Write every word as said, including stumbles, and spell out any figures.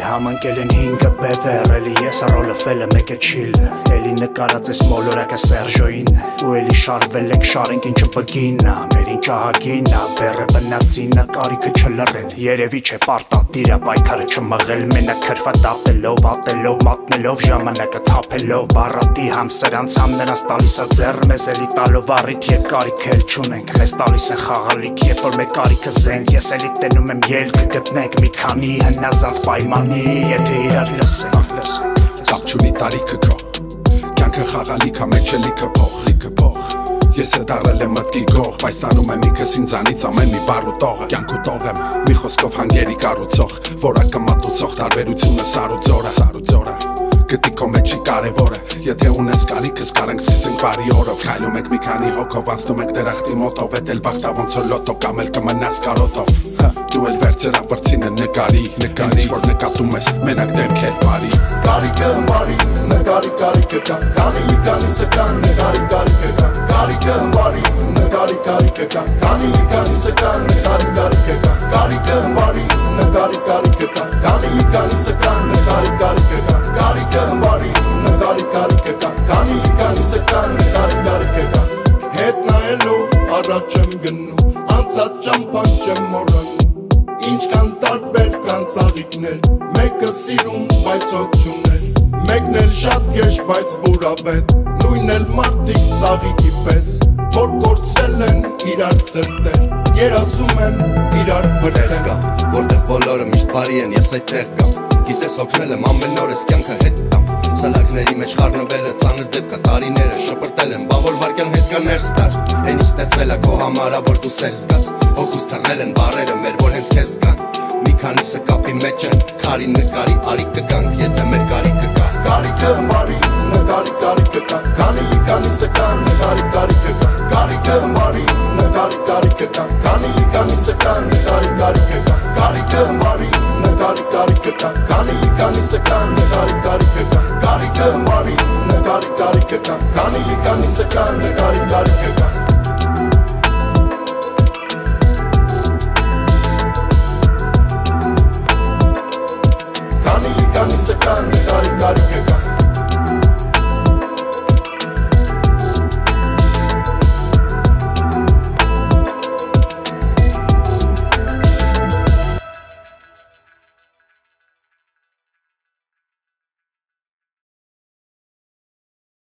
Համընկել են հինգը բևեր, էլի ես առոլըվել եմ եկե չիլ, էլի նկարած ես մոլորակը Սերժոյին, ու էլի շարվել ենք շարենք ինչը բգինա, մեր ինչ ահագինա, բերը բնացինա, կարիքը չլռել, երևի չէ պարտադիր է պայքարը չմղել, մենակ քրվա դատելով, ատելով, մատնելով, ժամանակը թափելով, բառատի համ սրանց համ նրանց տալիս է ձեռ, մեզ էլի տալով առիթ երբ կարիքը էլ չունենք, մեզ տալիս են խաղալիք, երբ որ մեր կարիքը զենք, ես էլի տենում եմ ելքը գտնենք մի քանի հնազանդ պայմանի, եթե իրար լսենք, լսենք, կապ չունի տարիքը քո, կյանքը խաղալիք է մեջ էլիքը փող, լիքը փող, ես է դարել եմ մտքի գող, բայց տանում եմ ինքս ինձանից ամեն մի բառ ու տողը, կյանք ու տող եմ, մի խոսքով հանգերի կառուցող, որակը մատուցող, տարբերությունը սար ու ձորը, սար ու ձորը Գտի քո մեջ չի կարևորը, եթե ունես կարիքս կարանք սկսենք բարի օրով, քայլում ենք մի քանի հոգով, անցնում ենք դրախտի մոտով, էդ էլ բախտա ոնց որ լոտո կամ էլ կմնաս կարոտով, դու էլ վերցրա վրցինը նկարի, նկարի, որ նկատում ես, մենակ դեմքեր բարի, կարիքը բարի, նկարի կարիքը կա, կանի մի կանիսը կան, նկարի կարիքը կա, կարիքը բարի, նկարի կարիքը կա, կանի մի կանիսը կան, նկարի կարիքը կա, կարիքը բարի, նկարի կարիքը կա, կանի մի կանիսը կան, նկարի կարիքը կա, կարիքը բարի, նկարի կարիքը կա, կանի մի կանիսը կան, նկարի կարիքը կա, հետ նայելով առաջ եմ գնում, անցած ճամփան չեմ մոռանում, ինչքան տարբեր կան ծաղիկներ, մեկը սիրում, բայց հոգ չուներ, մեկն էլ շատ գեշ, բայց բուրավետ, նույն էլ մարդիկ ծաղիկի պես, որ կորցրել են իրար սրտեր, երազում են իրար բրտեր, որտեղ բոլորը միշտ բարի են, ես այդտեղ կամ, գիտես հոգնել եմ ամեն օր ես կյանքը հետ տամ, սլակների մեջ խառնվել է ծանր դեպքը տարիները, շպրտել եմ, բա որ վարկյան հետ կա ներս տար, են ինչ ստեղծվել է քո համարա, որ դու սեր զգաս, հոգուս թռնել են բարերը մեր, որ հենց քեզ կան, մի քանիսը կապի մեջ են, քարի նկարի արի կգանք, եթե մեր կարիքը կա, կարիքը բարի, նկարի կարիքը կա, քանի մի կանիսը կան, նկարի կարիքը կա, կարիքը բարի, նկարի կարիքը կա, քանի մի կանիսը կան, նկարի կարիքը կա, կարիքը բարի, նկարի կարիքը կա, քանի մի կանիսը կան, նկարի կարիքը կա, կարիքը բարի, նկարի կարիքը կա, քանի մի կանիսը կան, նկարի կարիքը կա